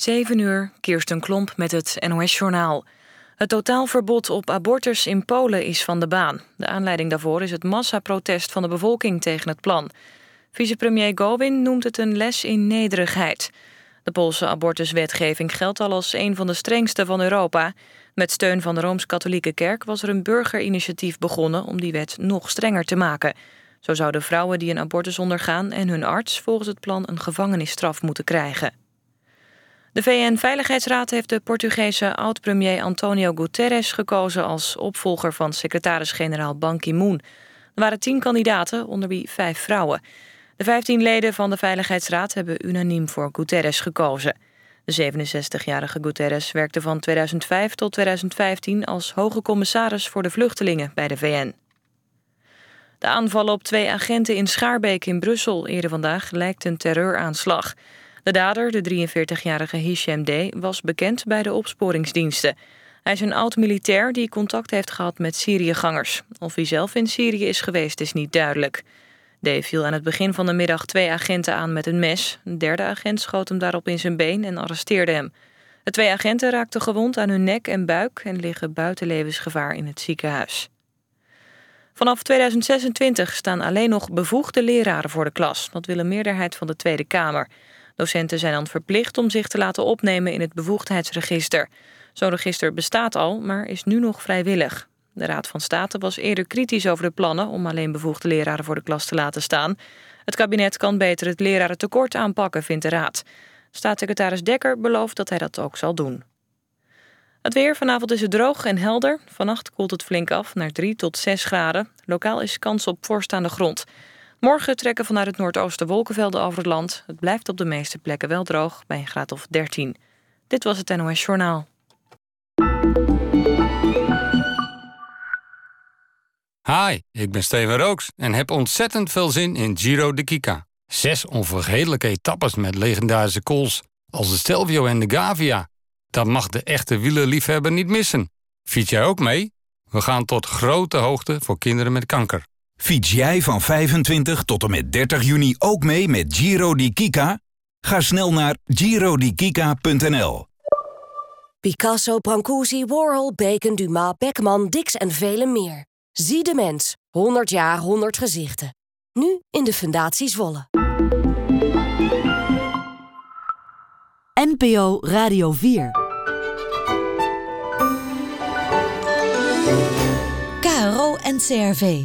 7:00, Kirsten Klomp met het NOS-journaal. Het totaalverbod op abortus in Polen is van de baan. De aanleiding daarvoor is het massaprotest van de bevolking tegen het plan. Vicepremier Gowin noemt het een les in nederigheid. De Poolse abortuswetgeving geldt al als een van de strengste van Europa. Met steun van de Rooms-Katholieke Kerk was er een burgerinitiatief begonnen om die wet nog strenger te maken. Zo zouden vrouwen die een abortus ondergaan en hun arts volgens het plan een gevangenisstraf moeten krijgen. De VN-veiligheidsraad heeft de Portugese oud-premier António Guterres gekozen als opvolger van secretaris-generaal Ban Ki-moon. Er waren 10 kandidaten, onder wie 5 vrouwen. De 15 leden van de Veiligheidsraad hebben unaniem voor Guterres gekozen. De 67-jarige Guterres werkte van 2005 tot 2015 als hoge commissaris voor de vluchtelingen bij de VN. De aanvallen op 2 agenten in Schaarbeek in Brussel eerder vandaag lijkt een terreuraanslag. De dader, de 43-jarige Hichem D., was bekend bij de opsporingsdiensten. Hij is een oud-militair die contact heeft gehad met Syriëgangers. Of hij zelf in Syrië is geweest is niet duidelijk. D. viel aan het begin van de middag 2 agenten aan met een mes. Een derde agent schoot hem daarop in zijn been en arresteerde hem. De 2 agenten raakten gewond aan hun nek en buik en liggen buiten levensgevaar in het ziekenhuis. Vanaf 2026 staan alleen nog bevoegde leraren voor de klas. Dat wil een meerderheid van de Tweede Kamer. Docenten zijn dan verplicht om zich te laten opnemen in het bevoegdheidsregister. Zo'n register bestaat al, maar is nu nog vrijwillig. De Raad van State was eerder kritisch over de plannen om alleen bevoegde leraren voor de klas te laten staan. Het kabinet kan beter het lerarentekort aanpakken, vindt de Raad. Staatssecretaris Dekker belooft dat hij dat ook zal doen. Het weer, vanavond is het droog en helder. Vannacht koelt het flink af naar 3 tot 6 graden. Lokaal is kans op vorst aan de grond. Morgen trekken vanuit het noordoosten wolkenvelden over het land. Het blijft op de meeste plekken wel droog, bij een graad of 13. Dit was het NOS Journaal. Hi, ik ben Steven Rooks en heb ontzettend veel zin in Giro de Kika. 6 onvergetelijke etappes met legendarische calls als de Stelvio en de Gavia. Dat mag de echte wielerliefhebber niet missen. Fiets jij ook mee? We gaan tot grote hoogte voor kinderen met kanker. Fiets jij van 25 tot en met 30 juni ook mee met Giro di Kika? Ga snel naar girodikika.nl. Picasso, Brancusi, Warhol, Bacon, Dumas, Beckman, Dix en vele meer. Zie de mens. 100 jaar, 100 gezichten. Nu in de Fundatie Zwolle. NPO Radio 4. KRO en CRV.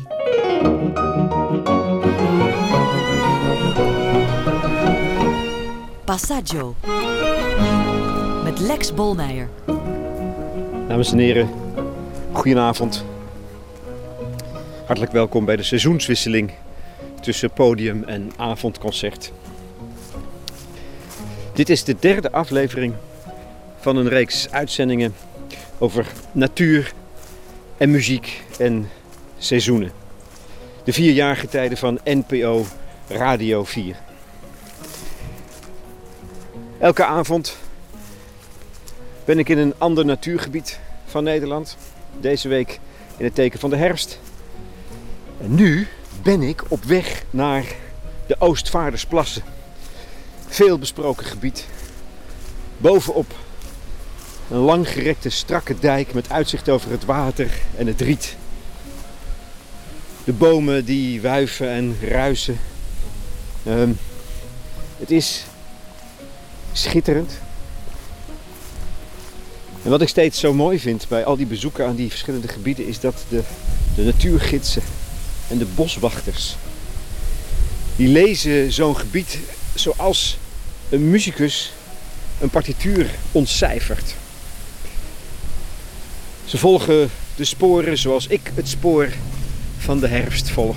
Passaggio. Met Lex Bolmeijer. Dames en heren, goedenavond. Hartelijk welkom bij de seizoenswisseling tussen podium en avondconcert. Dit is de 3e aflevering van een reeks uitzendingen over natuur en muziek en seizoenen. De 4 jaargetijden van NPO Radio 4. Elke avond ben ik in een ander natuurgebied van Nederland. Deze week in het teken van de herfst. En nu ben ik op weg naar de Oostvaardersplassen. Veel besproken gebied. Bovenop een langgerekte strakke dijk met uitzicht over het water en het riet. De bomen die wuiven en ruisen. Het is schitterend. En wat ik steeds zo mooi vind bij al die bezoeken aan die verschillende gebieden is dat de natuurgidsen en de boswachters, die lezen zo'n gebied zoals een muzikus een partituur ontcijfert. Ze volgen de sporen zoals ik het spoor van de herfst volg.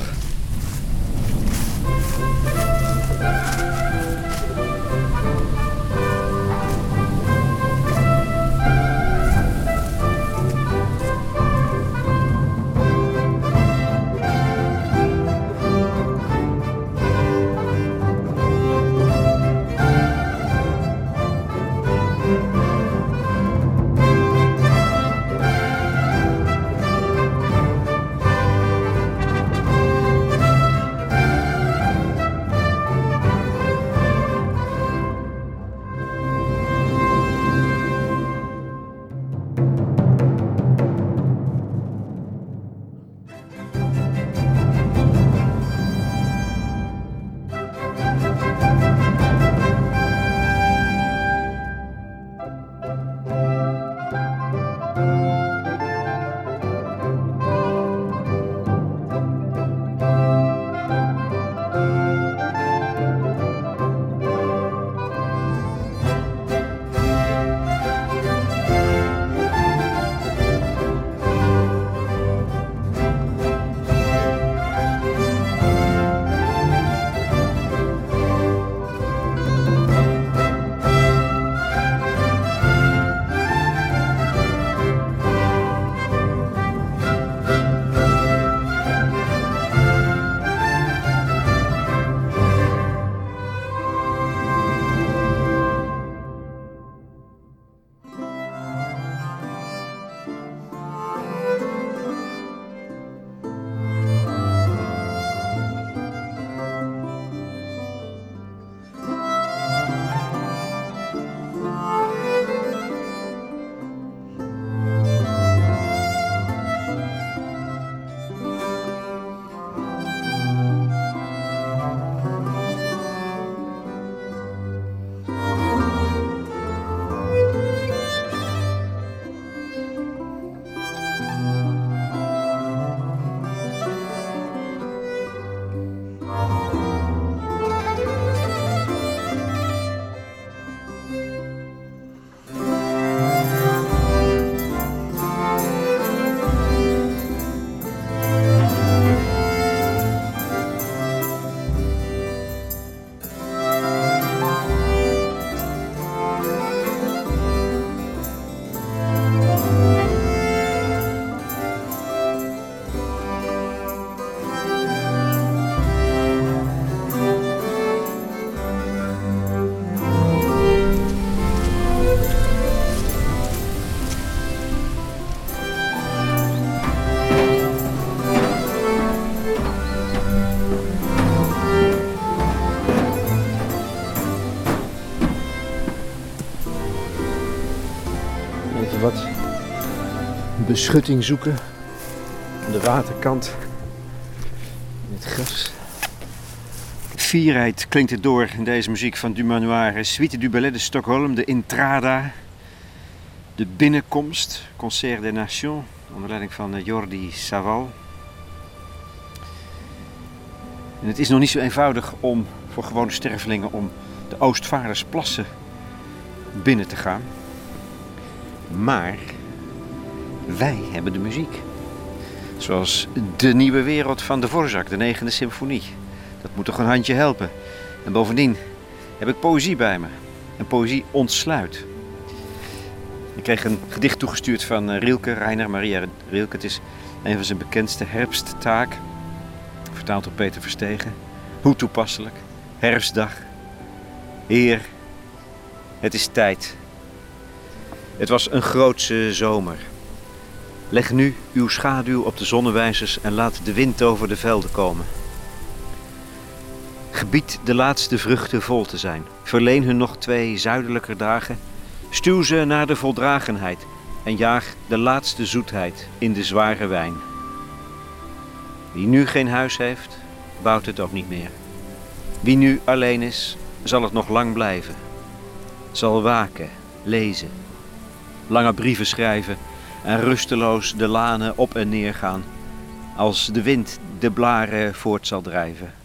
Even wat beschutting zoeken. Aan de waterkant. In het gras. Fierheid klinkt het door in deze muziek van Du Manoir. Suite du Ballet de Stockholm, de Intrada. De binnenkomst, Concert des Nations, onder leiding van Jordi Savall. En het is nog niet zo eenvoudig om voor gewone stervelingen om de Oostvaardersplassen binnen te gaan. Maar wij hebben de muziek. Zoals De Nieuwe Wereld van Dvorak, de 9e symfonie. Dat moet toch een handje helpen. En bovendien heb ik poëzie bij me. En poëzie ontsluit. Ik kreeg een gedicht toegestuurd van Rilke, Rainer Maria Rilke. Het is een van zijn bekendste, Herfsttaak. Vertaald door Peter Verstegen. Hoe toepasselijk. Herfstdag. Heer. Het is tijd. Het was een grootse zomer. Leg nu uw schaduw op de zonnewijzers en laat de wind over de velden komen. Gebied de laatste vruchten vol te zijn. Verleen hun nog 2 zuidelijker dagen. Stuw ze naar de voldragenheid en jaag de laatste zoetheid in de zware wijn. Wie nu geen huis heeft, bouwt het ook niet meer. Wie nu alleen is, zal het nog lang blijven. Zal waken, lezen, lange brieven schrijven en rusteloos de lanen op en neer gaan, als de wind de blaren voort zal drijven.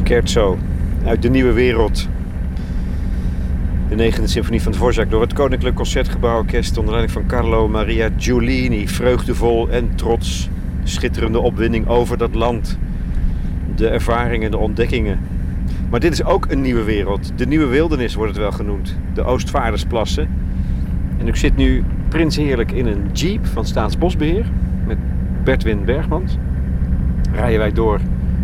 Scherzo uit de Nieuwe Wereld. De 9e symfonie van Dvorak door het Koninklijk Concertgebouworkest onder leiding van Carlo Maria Giulini. Vreugdevol en trots. Schitterende opwinding over dat land. De ervaringen, de ontdekkingen. Maar dit is ook een nieuwe wereld. De nieuwe wildernis wordt het wel genoemd. De Oostvaardersplassen. En ik zit nu prinsheerlijk in een jeep van Staatsbosbeheer. Met Bertwin Bergmans. Rijden wij door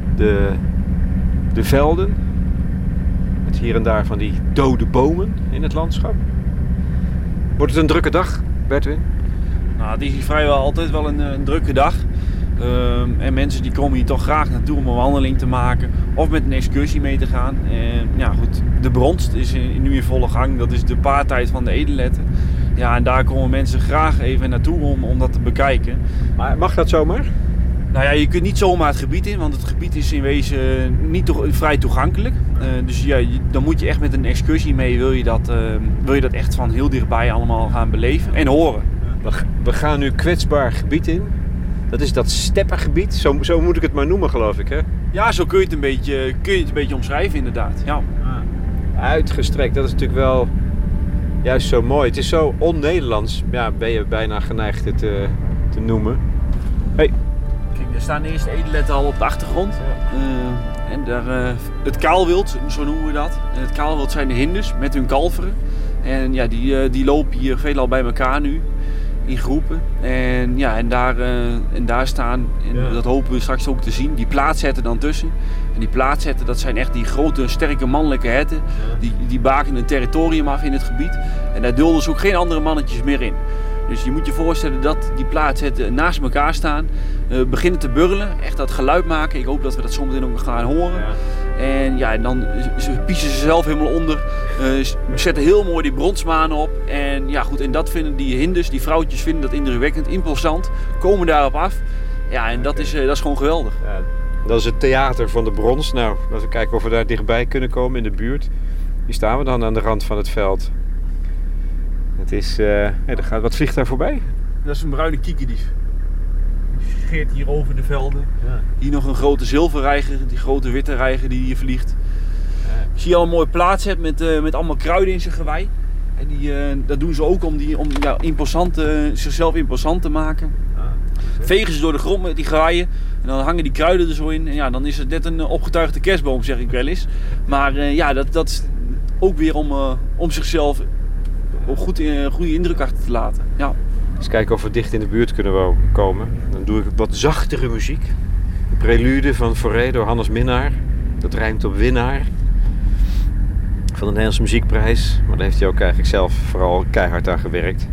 de velden. Met hier en daar van die dode bomen in het landschap. Wordt het een drukke dag, Bertwin? Nou, het is hier vrijwel altijd wel een drukke dag. En mensen die komen hier toch graag naartoe om een wandeling te maken of met een excursie mee te gaan. En ja, goed, de bronst is nu in volle gang. Dat is de paartijd van de edelletten. Ja, en daar komen mensen graag even naartoe om dat te bekijken. Maar mag dat zomaar? Nou ja, je kunt niet zomaar het gebied in, want het gebied is in wezen niet vrij toegankelijk. Dus ja, dan moet je echt met een excursie mee, wil je dat echt van heel dichtbij allemaal gaan beleven en horen. We gaan nu kwetsbaar gebied in. Dat is dat steppengebied, zo moet ik het maar noemen, geloof ik, hè? Ja, zo kun je het een beetje omschrijven, inderdaad. Ja. Uitgestrekt, dat is natuurlijk wel juist zo mooi. Het is zo on-Nederlands, ja, ben je bijna geneigd het te noemen. Hey. Kijk, daar staan de eerste edelletten al op de achtergrond. Ja. En daar, het kaalwild, zo noemen we dat. Het kaalwild zijn de hinders met hun kalveren. En ja, die lopen hier veelal bij elkaar nu. In groepen. En ja, en daar staan, en dat hopen we straks ook te zien, die plaatzetten dan tussen. En die plaatzetten, dat zijn echt die grote, sterke mannelijke herten. Die bakenen een territorium af in het gebied. En daar dulden ze ook geen andere mannetjes meer in. Dus je moet je voorstellen dat die plaatzetten naast elkaar staan, beginnen te burrelen, echt dat geluid maken. Ik hoop dat we dat zometeen ook nog gaan horen. Ja. En ja, dan piezen ze zelf helemaal onder, zetten heel mooi die bronsmanen op. En ja goed, en dat vinden die hinders, die vrouwtjes vinden dat indrukwekkend, imposant, komen daarop af. Ja, en dat is gewoon geweldig. Ja, dat is het theater van de brons. Nou, laten we kijken of we daar dichtbij kunnen komen in de buurt. Hier staan we dan aan de rand van het veld. Het is, er vliegt daar voorbij? Dat is een bruine kiekendief. Die scheert hier over de velden. Ja. Hier nog een grote zilverreiger, die grote witte reiger die hier vliegt. Ja. Ik zie je al een mooie plaats hebt met allemaal kruiden in zijn gewei. En dat doen ze ook om zichzelf imposant te maken. Vegen ze door de grond met die geweien. En dan hangen die kruiden er zo in. En ja, dan is het net een opgetuigde kerstboom, zeg ik wel eens. Maar dat is ook weer om zichzelf op goede indruk achter te laten. Ja. Eens kijken of we dicht in de buurt kunnen komen. Dan doe ik wat zachtere muziek. De prelude van Fauré door Hannes Minnaar. Dat rijmt op winnaar. Van de Nederlandse Muziekprijs. Maar daar heeft hij ook eigenlijk zelf vooral keihard aan gewerkt.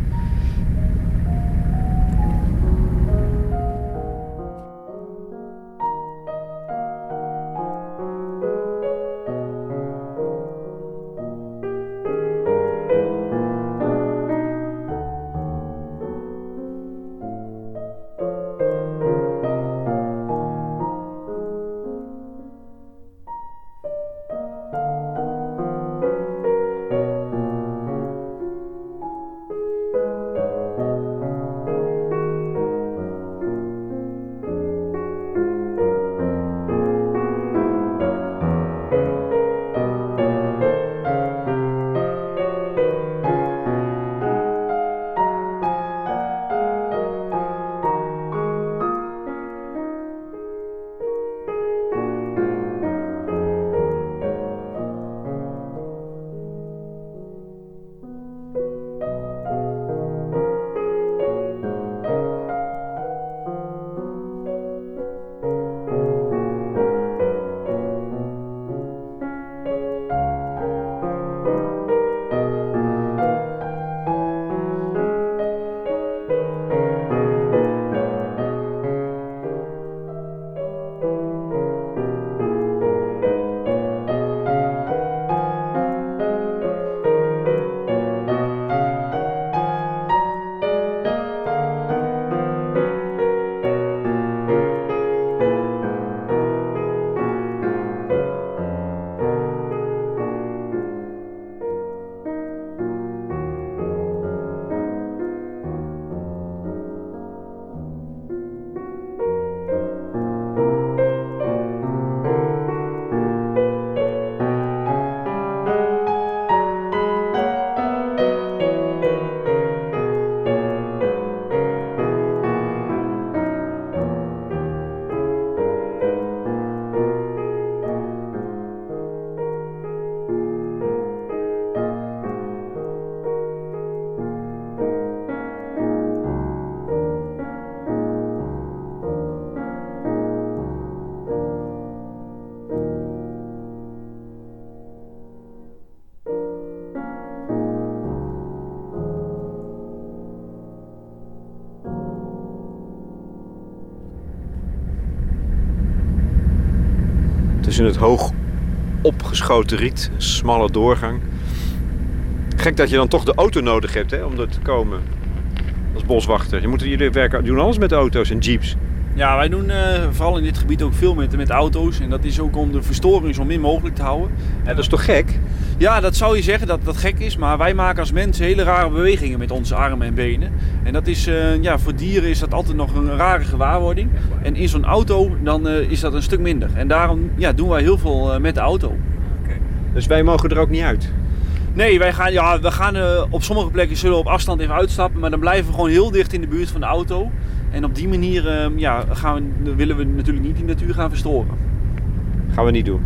tussen het hoog opgeschoten riet. Een smalle doorgang. Gek dat je dan toch de auto nodig hebt, hè, om er te komen als boswachter. Jullie doen alles met auto's en jeeps. Ja, wij doen vooral in dit gebied ook veel met auto's. En dat is ook om de verstoring zo min mogelijk te houden. Ja, dat is toch gek? Ja, dat zou je zeggen dat dat gek is. Maar wij maken als mensen hele rare bewegingen met onze armen en benen. En dat is, voor dieren is dat altijd nog een rare gewaarwording. En in zo'n auto dan is dat een stuk minder. En daarom doen wij heel veel met de auto. Okay. Dus wij mogen er ook niet uit? Nee, we gaan op sommige plekken zullen we op afstand even uitstappen. Maar dan blijven we gewoon heel dicht in de buurt van de auto. En op die manier willen we natuurlijk niet die natuur gaan verstoren. Gaan we niet doen.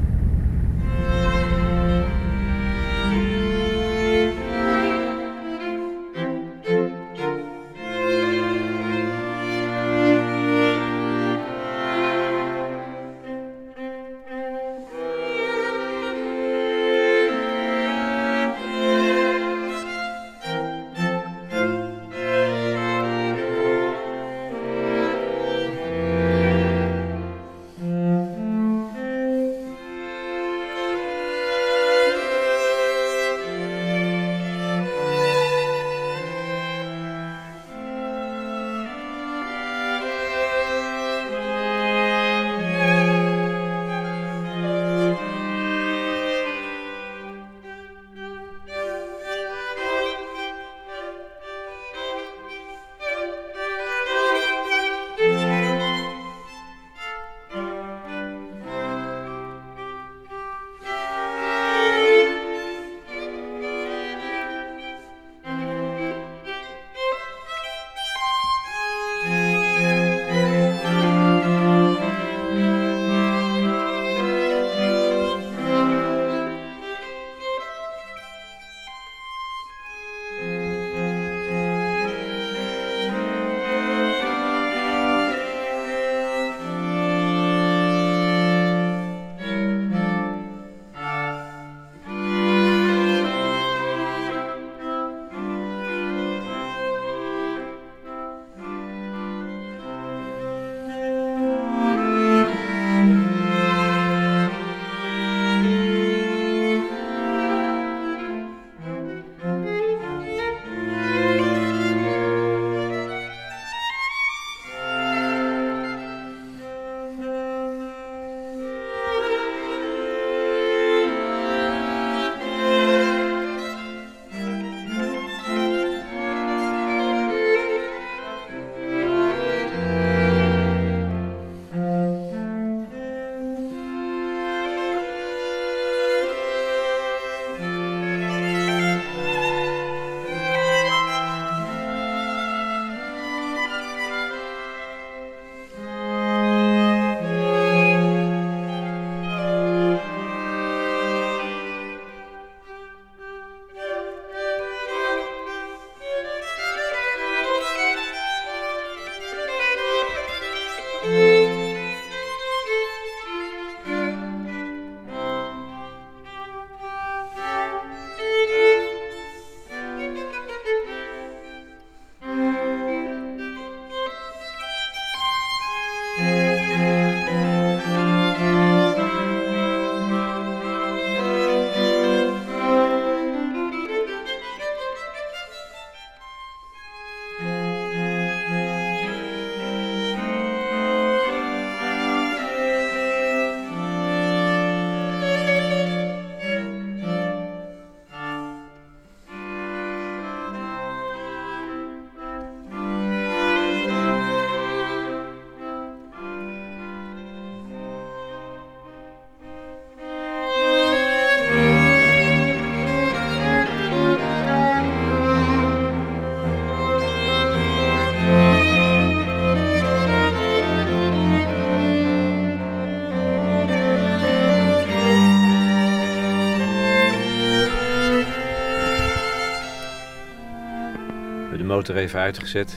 motor even uitgezet.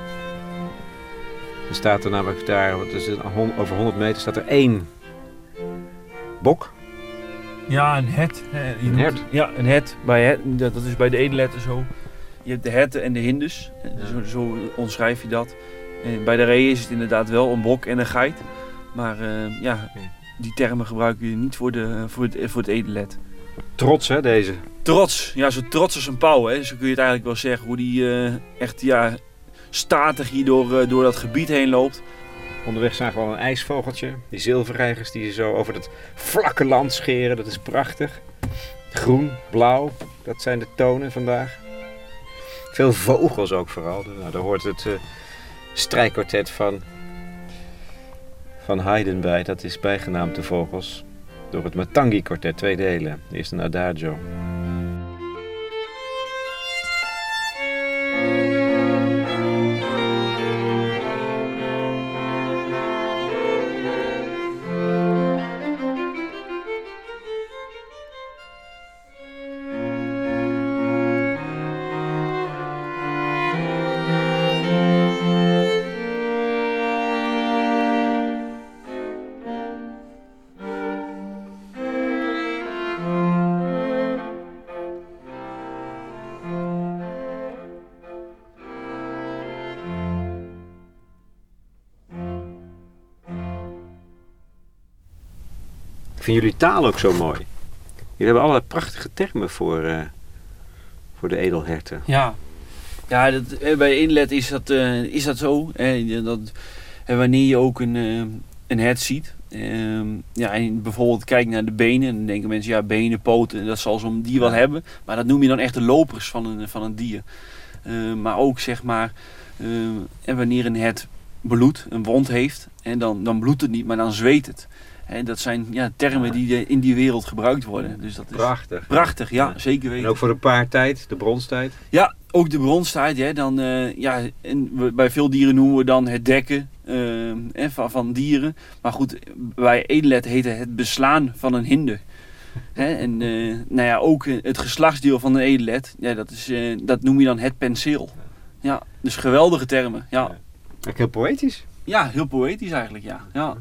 Er staat er namelijk daar, over 100 meter staat er 1 bok. Ja, een hert. Een hert? Ja, een hert. Dat is bij de edelherten zo. Je hebt de herten en de hinders. Zo omschrijf je dat. En bij de reeën is het inderdaad wel een bok en een geit. Maar die termen gebruiken we niet voor het edelet. Trots, hè, deze? Trots, ja, zo trots als een pauw, hè. Zo kun je het eigenlijk wel zeggen. Hoe die echt statig hier door dat gebied heen loopt. Onderweg zagen we al een ijsvogeltje. Die zilverreigers die zo over het vlakke land scheren. Dat is prachtig. Groen, blauw, dat zijn de tonen vandaag. Veel vogels ook vooral. Nou, daar hoort het strijkkwartet van Haydn bij. Dat is bijgenaamd de vogels door het Matangi-kwartet, 2 delen. Eerst een adagio. Ik vind jullie taal ook zo mooi. Jullie hebben allerlei prachtige termen voor de edelherten. Ja, bij edelet is dat zo. Wanneer je ook een hert ziet. En bijvoorbeeld kijkt naar de benen. Dan denken mensen, ja, benen, poten, dat zal zo'n dier wel hebben. Maar dat noem je dan echt de lopers van een dier. Maar ook, zeg maar, en wanneer een hert bloedt, een wond heeft. En dan bloedt het niet, maar dan zweet het. En dat zijn termen die in die wereld gebruikt worden. Dus dat is prachtig. Prachtig, ja, zeker weten. En ook voor de paartijd, de bronstijd? Ja, ook de bronstijd. Hè, en bij veel dieren noemen we dan het dekken van dieren. Maar goed, bij edelet heet het beslaan van een hinde. Hè, en ook het geslachtsdeel van een edelet, dat noem je dan het penseel. Ja, dus geweldige termen. Ja. Eigenlijk heel poëtisch. Ja, heel poëtisch eigenlijk, ja.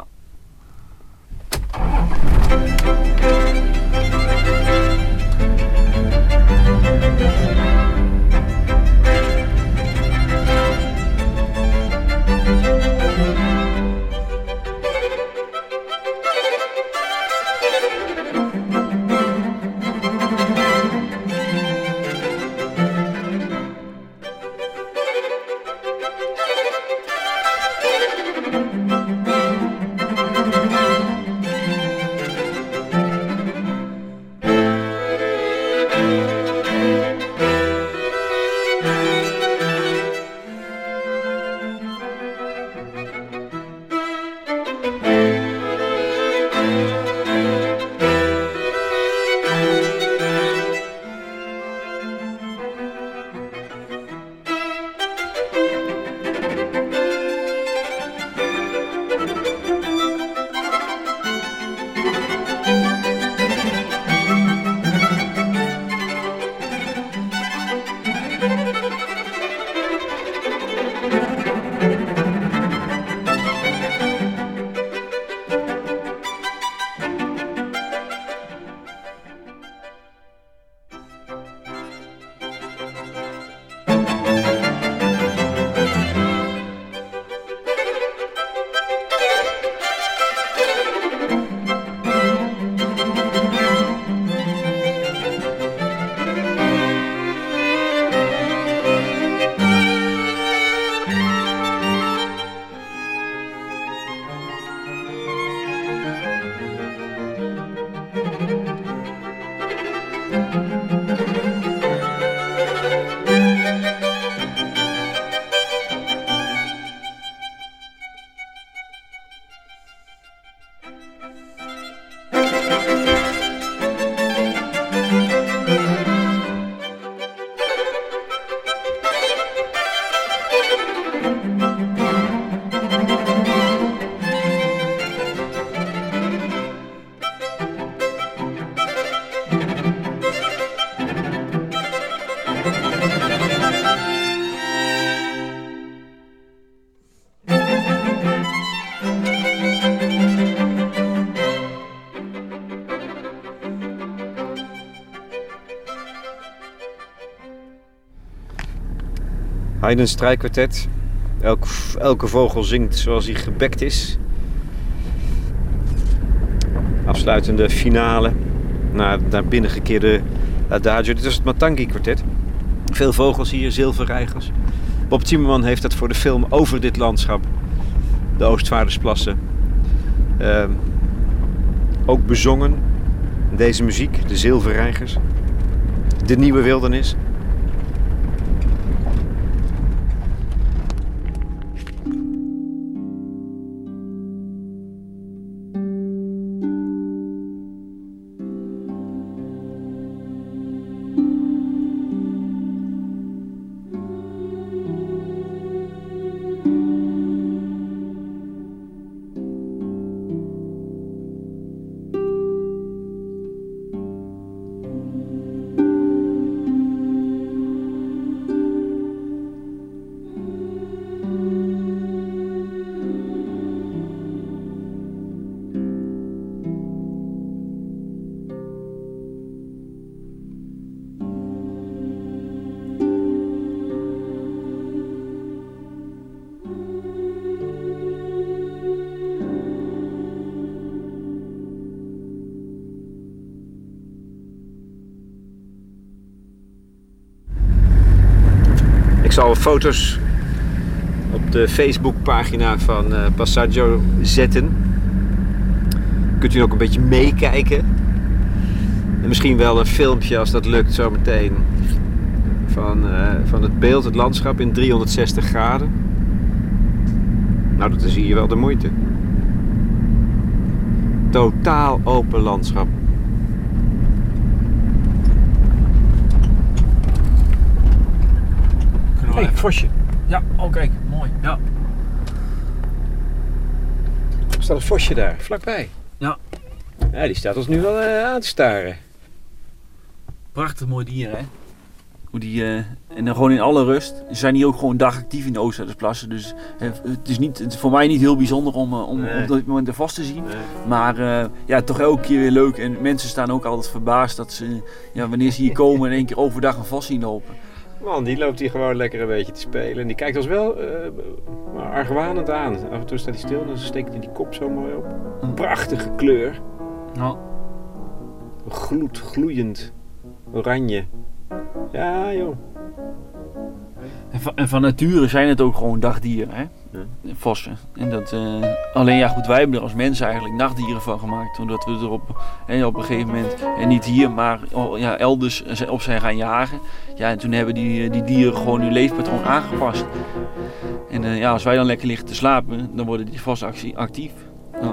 Haydn's strijkkwartet. Elke vogel zingt zoals hij gebekt is. afsluitende finale. Naar binnen gekeerde adagio. Dit is het Matangi kwartet. Veel vogels hier, zilverreigers. Bob Zimmerman heeft dat voor de film over dit landschap, de Oostvaardersplassen, ook bezongen. Deze muziek, de zilverreigers, de nieuwe wildernis. Ik zal foto's op de Facebookpagina van Passaggio zetten. Kunt u ook een beetje meekijken. En misschien wel een filmpje als dat lukt zometeen. Van het beeld, het landschap in 360 graden. Nou, dat is hier wel de moeite. Totaal open landschap. Hey, vosje. Ja, oh kijk, mooi. Ja. Er staat een vosje daar, vlakbij. Ja. Ja, die staat ons nu wel aan te staren. Prachtig mooi dier, hè? Hoe die, en dan gewoon in alle rust. Ze zijn hier ook gewoon dagactief in de Oostvaardersplassen. Dus het is voor mij niet heel bijzonder om op dit moment er vast te zien. Nee. Maar ja, toch elke keer weer leuk. En mensen staan ook altijd verbaasd dat ze, wanneer ze hier komen, in één keer overdag een vos zien lopen. Man, die loopt hier gewoon lekker een beetje te spelen. En die kijkt ons wel argwanend aan. Af en toe staat hij stil en dan steekt hij die kop zo mooi op. Een prachtige kleur. Ja. Gloeiend oranje. Ja, joh. En van nature zijn het ook gewoon dagdieren, hè? Ja. Vossen. En dat, alleen ja, goed, wij hebben er als mensen eigenlijk nachtdieren van gemaakt. Omdat we er op een gegeven moment, en niet hier, maar elders op zijn gaan jagen. Ja, en toen hebben die dieren gewoon hun leefpatroon aangepast. En als wij dan lekker liggen te slapen, dan worden die vossen actief. Ja.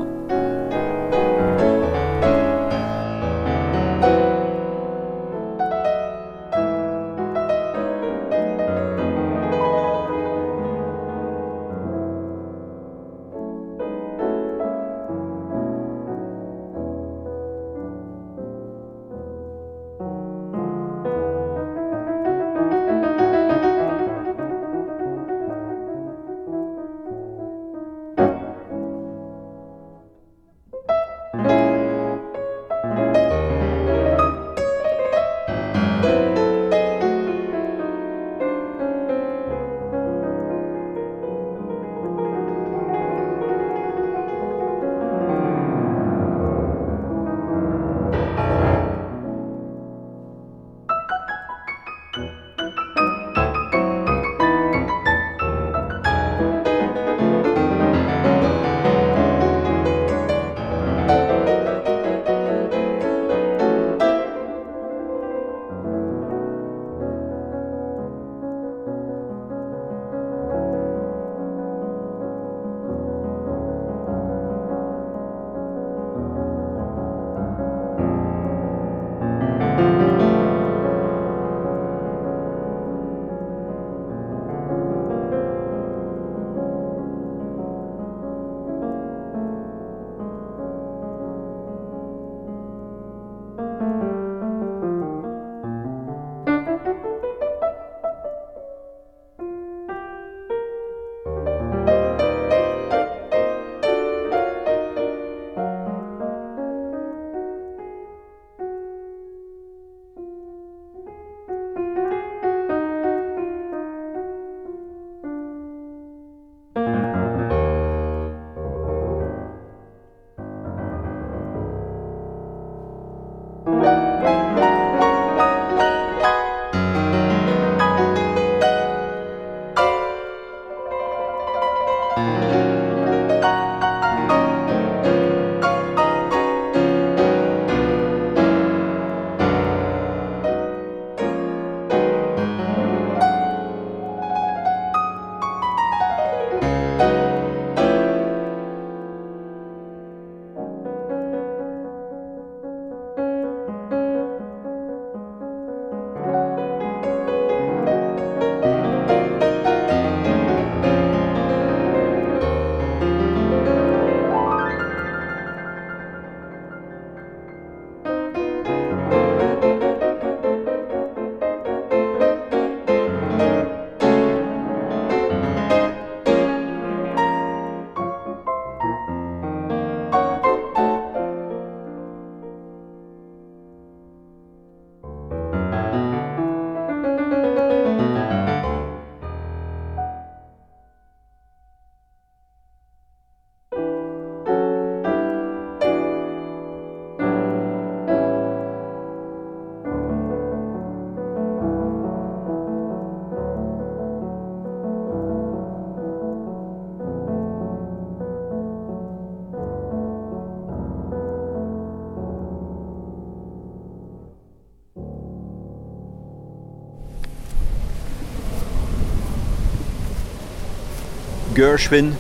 Gershwin.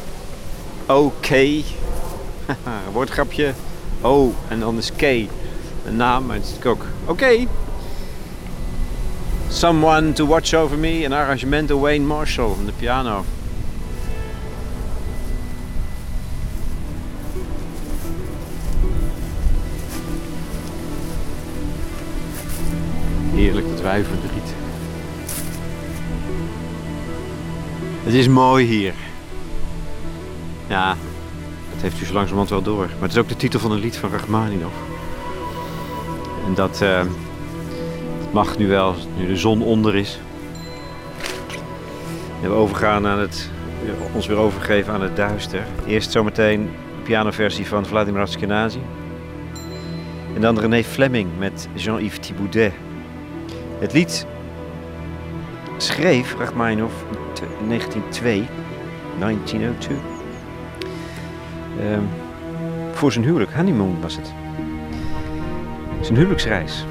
Oké. Woordgrapje. O en dan is K. Een naam, maar het is ook oké. Someone to Watch Over Me. Een arrangement door Wayne Marshall op de piano. Heerlijk, dat wijverdriet. Het is mooi hier. Ja, dat heeft u zo langzamerhand wel door. Maar het is ook de titel van een lied van Rachmaninov. En dat mag nu wel, nu de zon onder is. En we overgaan aan ons weer overgeven aan het duister. Eerst zometeen de pianoversie van Vladimir Ashkenazy. En dan René Fleming met Jean-Yves Thibaudet. Het lied schreef Rachmaninov in 1902. Voor zijn huwelijk, honeymoon was het. Zijn huwelijksreis.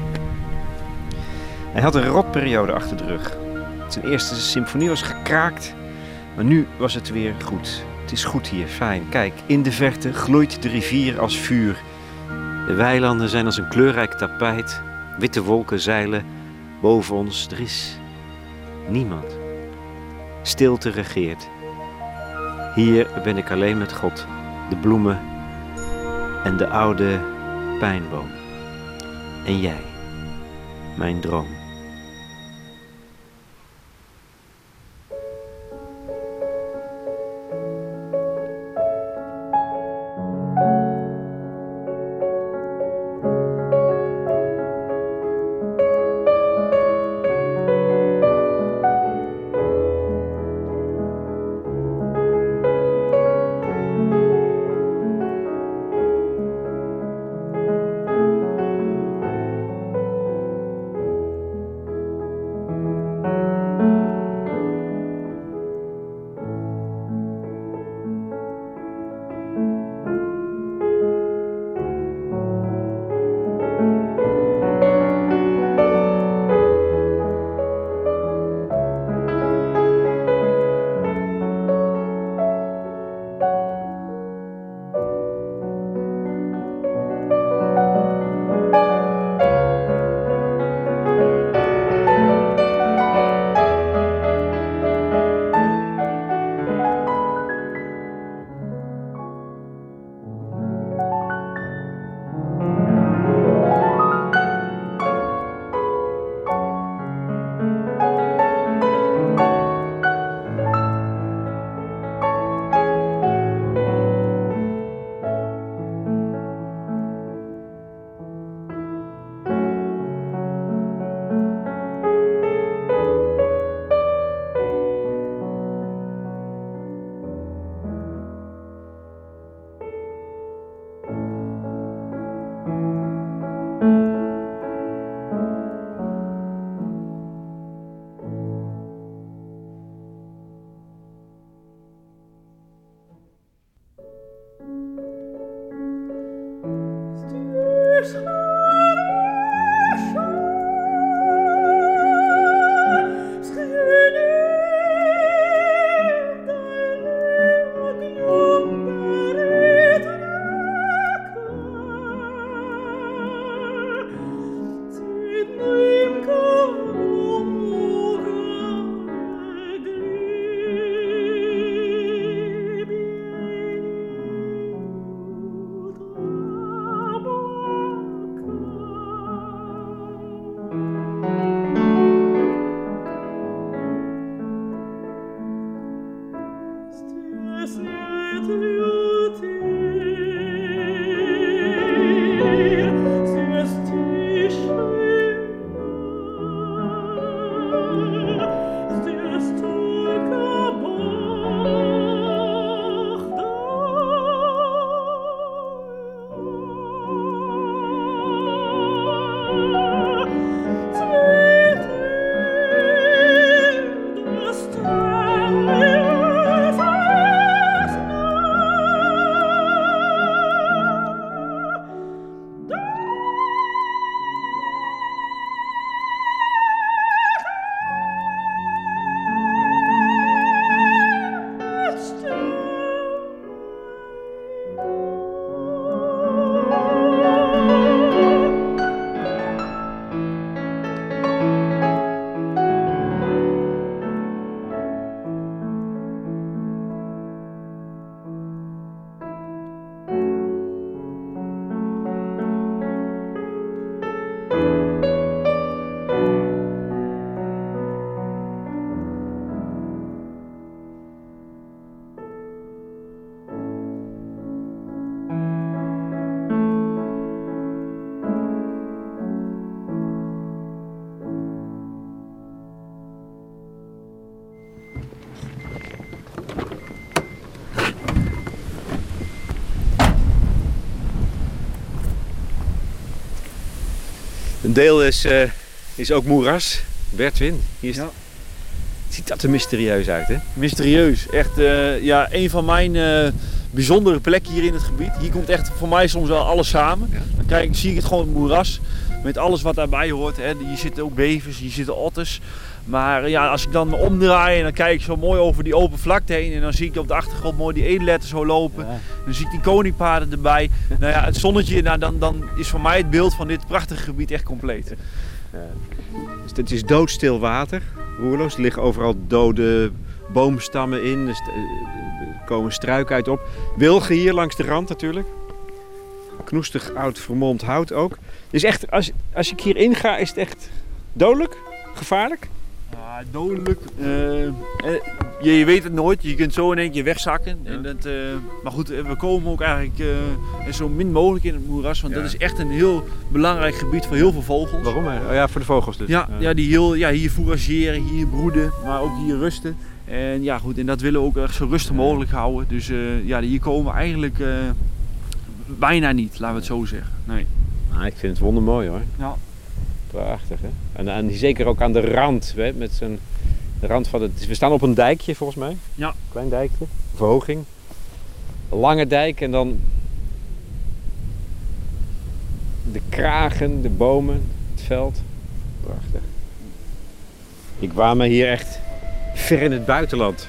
Hij had een rotperiode achter de rug. Zijn eerste symfonie was gekraakt, maar nu was het weer goed. Het is goed hier, fijn. Kijk, in de verte gloeit de rivier als vuur. De weilanden zijn als een kleurrijk tapijt. Witte wolken zeilen boven ons. Er is niemand. Stilte regeert. Hier ben ik alleen met God, de bloemen en de oude pijnboom. En jij, mijn droom. deel is ook moeras. Bertwin, hier is ziet dat er mysterieus uit, hè? Mysterieus. Echt een van mijn bijzondere plekken hier in het gebied. Hier komt echt voor mij soms wel alles samen. Ja. Dan zie ik het gewoon het moeras. Met alles wat daarbij hoort. Hè. Hier zitten ook bevers, hier zitten otters. Maar ja, als ik dan me omdraai en dan kijk ik zo mooi over die open vlakte heen. En dan zie ik op de achtergrond mooi die edelherten zo lopen. Ja. Dan zie ik die koningspaarden erbij. Nou ja, het zonnetje, dan is voor mij het beeld van dit prachtige gebied echt compleet. Ja. Dus het is doodstil water. Roerloos. Er liggen overal dode boomstammen in. Er komen struiken uit op. Wilgen hier langs de rand natuurlijk. Knoestig oud vermolmd hout ook. Dus echt, als ik hierin ga, is het echt dodelijk? Gevaarlijk? Ja, dodelijk. Je weet het nooit. Je kunt zo in één keer wegzakken. Ja. En maar goed, we komen ook eigenlijk zo min mogelijk in het moeras. Want dat is echt een heel belangrijk gebied voor heel veel vogels. Waarom? Oh ja, voor de vogels dus. Ja, die hier fourageren, hier broeden, maar ook hier rusten. En ja, goed, en dat willen we ook echt zo rustig mogelijk houden. Dus hier komen we eigenlijk bijna niet, laten we het zo zeggen. Nee. Ah, ik vind het wondermooi hoor. Ja. Prachtig hè. En zeker ook aan de rand, met zo'n de rand van het. We staan op een dijkje volgens mij. Ja. Klein dijkje, verhoging. Een lange dijk en dan de kragen, de bomen, het veld. Prachtig. Ik waan me hier echt ver in het buitenland.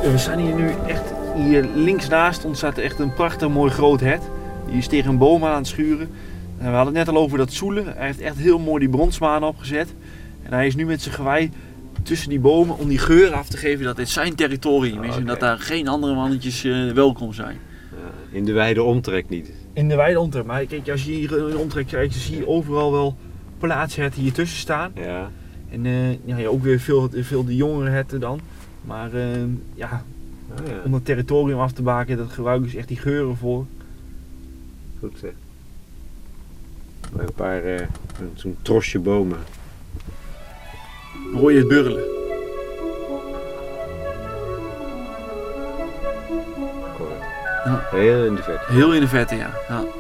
We staan hier nu echt, hier links naast ons staat echt een prachtig mooi groot hert. Die is tegen een boom aan het schuren. En we hadden het net al over dat zoelen. Hij heeft echt heel mooi die bronsmaan opgezet. En hij is nu met zijn gewei tussen die bomen om die geur af te geven dat dit zijn territorium is. En dat daar geen andere mannetjes welkom zijn. In de wijde omtrek niet. In de wijde omtrek. Maar kijk, als je hier in de omtrek kijkt, zie je overal wel plaatsherten hier tussen staan. Ja. En ook weer veel de jongere herten dan. Maar om het territorium af te baken, dat gebruiken ze echt die geuren voor. Goed zeg. Een paar, zo'n trosje bomen. Dan hoor je het burrelen. Correct. Ja. Heel in de verte. Heel in de verte, ja.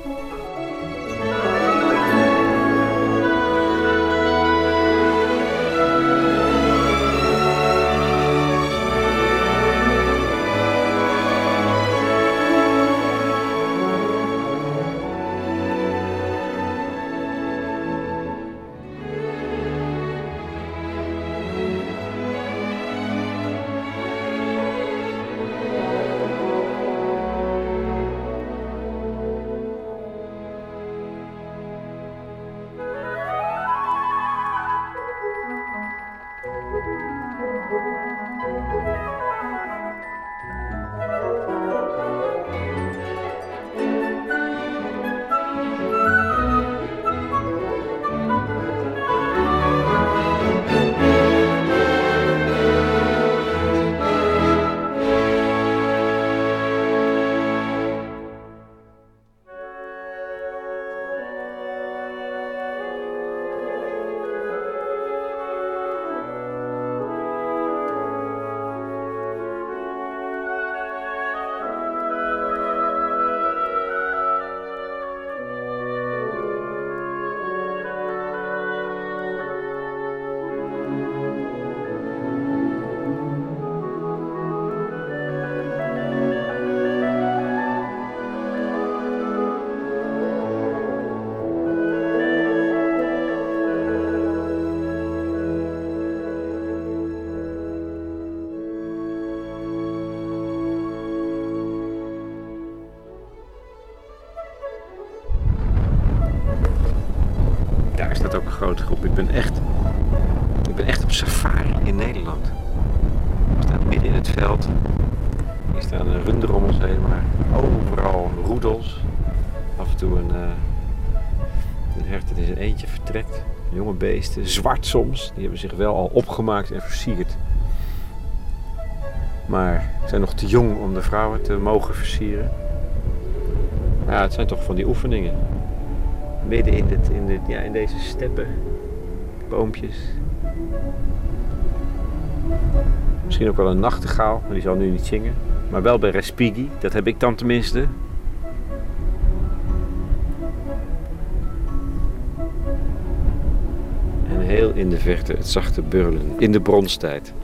Daar staat ook een grote groep. Ik ben echt op safari in Nederland. We staan midden in het veld. Hier staan runderen om ons heen, maar overal roedels. Af en toe een hert dat in zijn eentje vertrekt. Jonge beesten, zwart soms. Die hebben zich wel al opgemaakt en versierd. Maar zijn nog te jong om de vrouwen te mogen versieren. Ja, het zijn toch van die oefeningen. Midden in deze steppen. Boompjes. Misschien ook wel een nachtegaal, maar die zal nu niet zingen. Maar wel bij Respighi, dat heb ik dan tenminste. En heel in de verte het zachte burlen in de bronstijd.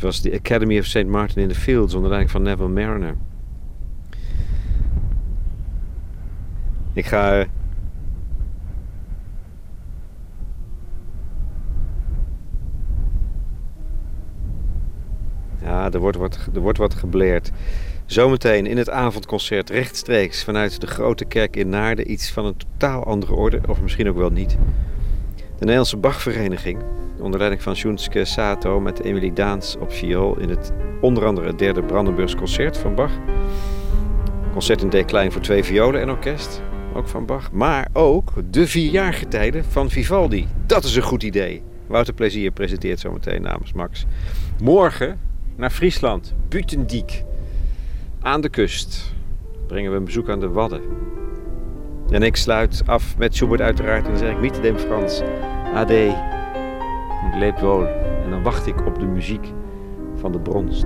was de Academy of St. Martin in the Fields onder leiding van Neville Mariner. Ik ga... Ja, er wordt wat gebleerd. Zometeen in het avondconcert rechtstreeks vanuit de Grote Kerk in Naarden. Iets van een totaal andere orde, of misschien ook wel niet. De Nederlandse Bachvereniging, onder leiding van Shunsuke Sato met Emilie Daans op viool in het onder andere het derde Brandenburgs concert van Bach. Concert in D klein voor 2 violen en orkest, ook van Bach. Maar ook de 4 jaargetijden van Vivaldi. Dat is een goed idee. Wouter Plezier presenteert zometeen namens Max. Morgen naar Friesland, Buitendiek. Aan de kust brengen we een bezoek aan de Wadden. En ik sluit af met Schubert uiteraard. En dan zeg ik Miete dem Frans. Ade. Ik leef wel. En dan wacht ik op de muziek van de Bronst.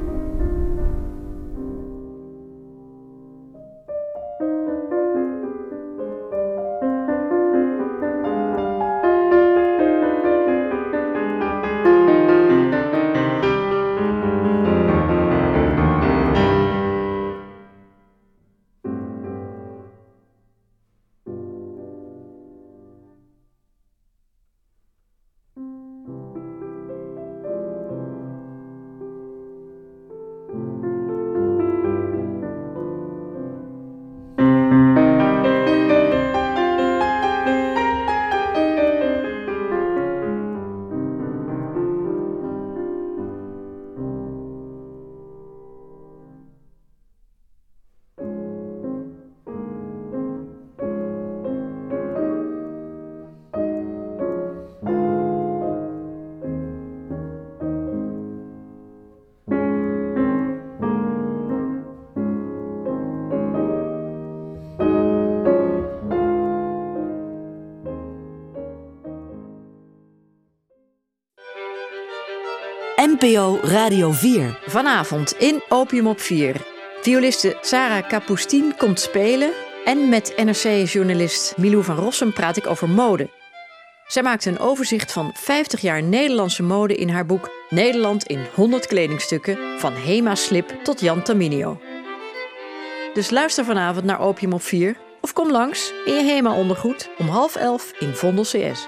NPO Radio 4. Vanavond in Opium op 4. Violiste Sarah Kapustin komt spelen en met NRC-journalist Milou van Rossum praat ik over mode. Zij maakt een overzicht van 50 jaar Nederlandse mode in haar boek Nederland in 100 kledingstukken, van Hema Slip tot Jan Taminio. Dus luister vanavond naar Opium op 4 of kom langs in je Hema ondergoed om 10:30 in Vondel CS.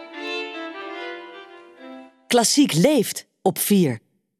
Klassiek leeft op 4.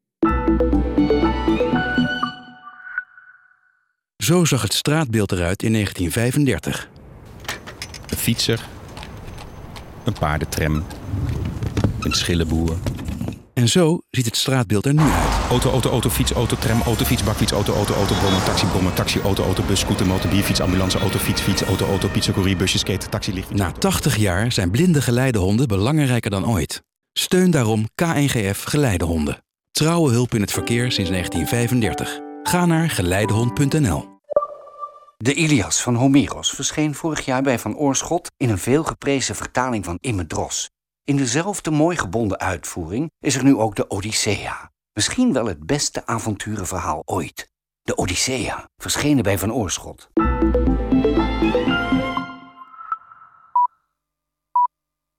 Zo zag het straatbeeld eruit in 1935. Een fietser, een paardentram, een schillenboer. En zo ziet het straatbeeld er nu uit. Auto, fiets, tram, fiets, bakfiets, auto, brommer, taxi, auto, bus, scooter, motor, bierfiets, ambulance, fiets, auto, pizza, courier, busje, skate, taxi, licht. Na 80 jaar zijn blinde geleidehonden belangrijker dan ooit. Steun daarom KNGF Geleidehonden. Trouwe hulp in het verkeer sinds 1935. Ga naar geleidehond.nl. De Ilias van Homeros verscheen vorig jaar bij Van Oorschot in een veelgeprezen vertaling van Imme Dros. In dezelfde mooi gebonden uitvoering is er nu ook de Odyssea. Misschien wel het beste avonturenverhaal ooit. De Odyssea, verschenen bij Van Oorschot.